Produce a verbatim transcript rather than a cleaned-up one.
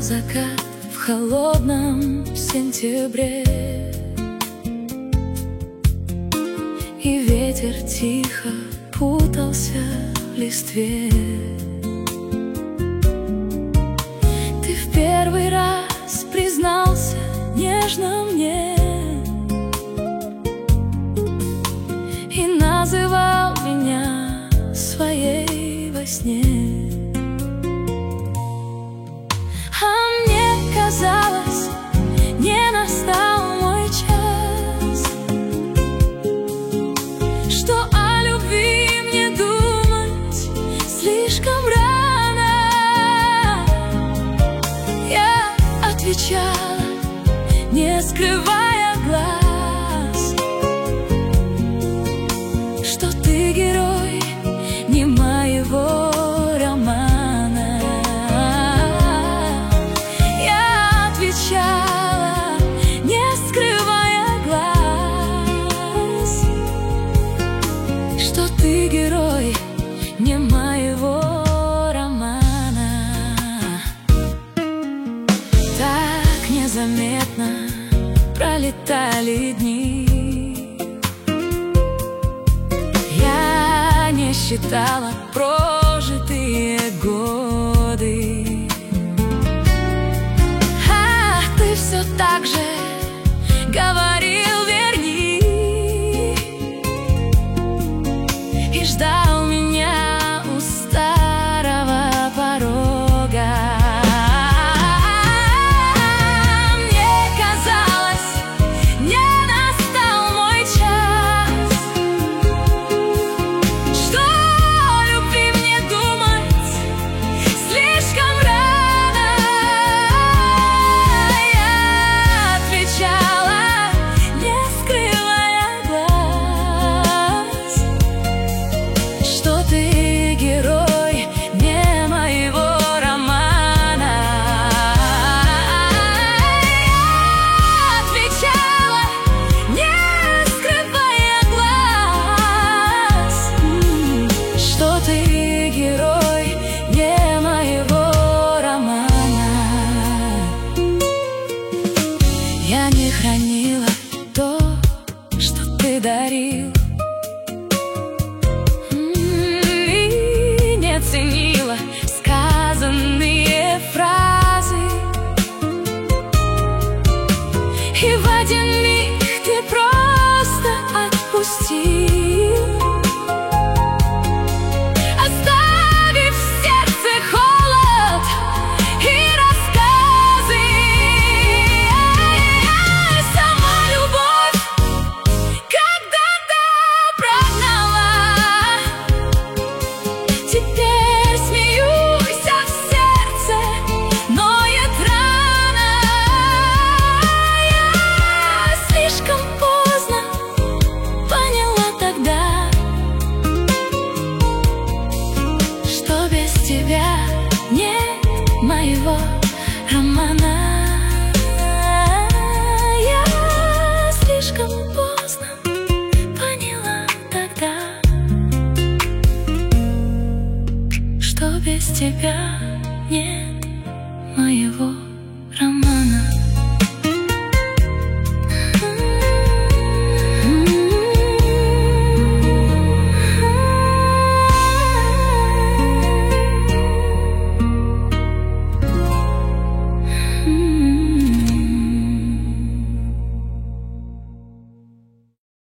закат в холодном сентябре, и ветер тихо путался в листве. Ты в первый раз признался нежно мне и называл меня своей во сне. А мне казалось, не настал мой час, что о любви мне думать слишком рано. Я отвечала, не скрывая глаз, что ты герой не моего романа. Я отвечала, не скрывая глаз, что ты герой не моего романа. Так незаметно пролетали дни, я не считала прожитые годы. А ты все так же говорил верни и ждал меня у старого порога. Я не хранила то, что ты дарил, и не ценила сказанные фразы. И в один миг ты просто отпустил, оставив в сердце холод и рассказы. Сама любовь когда-то прогнала, теперь смеюсь, а в сердце ноет рана. Я слишком поздно поняла тогда, что без тебя нет моего романа. Я слишком поздно поняла тогда, что без тебя